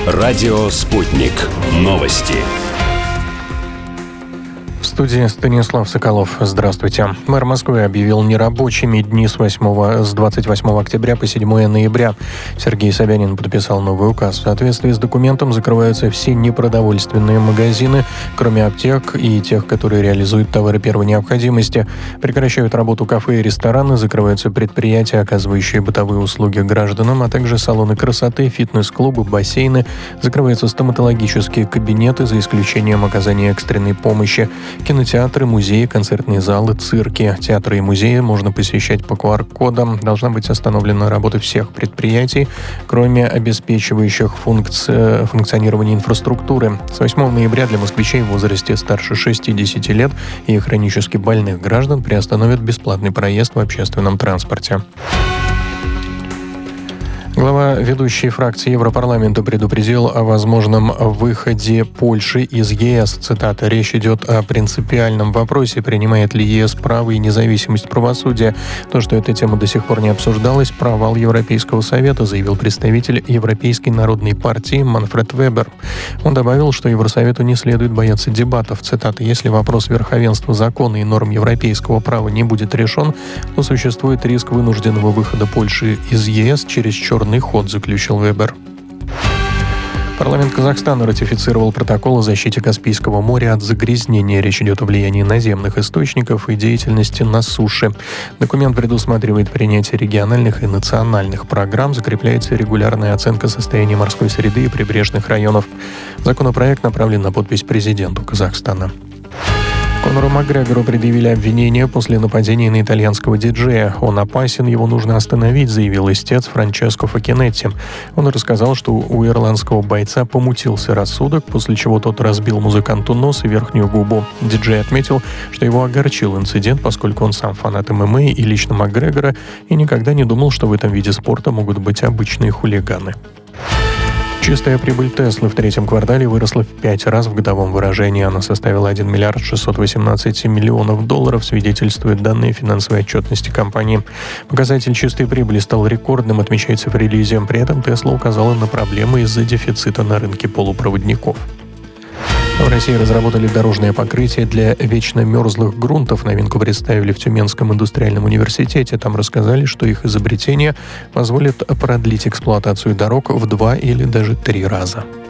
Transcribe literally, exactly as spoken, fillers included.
Радио «Спутник». Новости. В студии Станислав Соколов. Здравствуйте. Мэр Москвы объявил нерабочими дни с, восьмого, с двадцать восьмого октября по седьмое ноября. Сергей Собянин подписал новый указ. В соответствии с документом закрываются все непродовольственные магазины, кроме аптек и тех, которые реализуют товары первой необходимости. Прекращают работу кафе и рестораны, закрываются предприятия, оказывающие бытовые услуги гражданам, а также салоны красоты, фитнес-клубы, бассейны. Закрываются стоматологические кабинеты, за исключением оказания экстренной помощи. Кинотеатры, музеи, концертные залы, цирки. Театры и музеи можно посещать по ку ар кодам. Должна быть остановлена работа всех предприятий, кроме обеспечивающих функци... функционирование инфраструктуры. С восьмого ноября для москвичей в возрасте старше шестидесяти лет и хронически больных граждан приостановят бесплатный проезд в общественном транспорте. Глава ведущей фракции Европарламента предупредил о возможном выходе Польши из е эс. Цитата: «Речь идет о принципиальном вопросе, принимает ли е эс право и независимость правосудия. То, что эта тема до сих пор не обсуждалась, провал Европейского совета», заявил представитель Европейской народной партии Манфред Вебер. Он добавил, что Евросовету не следует бояться дебатов. Цитата: «Если вопрос верховенства закона и норм европейского права не будет решен, то существует риск вынужденного выхода Польши из е эс через черный ход», заключил Вебер. Парламент Казахстана ратифицировал протокол о защите Каспийского моря от загрязнения. Речь идет о влиянии наземных источников и деятельности на суше. Документ предусматривает принятие региональных и национальных программ, закрепляется регулярная оценка состояния морской среды и прибрежных районов. Законопроект направлен на подпись президенту Казахстана. Конору Макгрегору предъявили обвинения после нападения на итальянского диджея. Он опасен, его нужно остановить, заявил истец Франческо Факинетти. Он рассказал, что у ирландского бойца помутился рассудок, после чего тот разбил музыканту нос и верхнюю губу. Диджей отметил, что его огорчил инцидент, поскольку он сам фанат эм эм а и лично Макгрегора, и никогда не думал, что в этом виде спорта могут быть обычные хулиганы. Чистая прибыль Теслы в третьем квартале выросла в пять раз в годовом выражении. Она составила один миллиард шестьсот восемнадцать миллионов долларов, свидетельствуют данные финансовой отчетности компании. Показатель чистой прибыли стал рекордным, отмечается в релизе. При этом Тесла указала на проблемы из-за дефицита на рынке полупроводников. В России разработали дорожное покрытие для вечно мерзлых грунтов. Новинку представили в Тюменском индустриальном университете. Там рассказали, что их изобретение позволит продлить эксплуатацию дорог в два или даже три раза.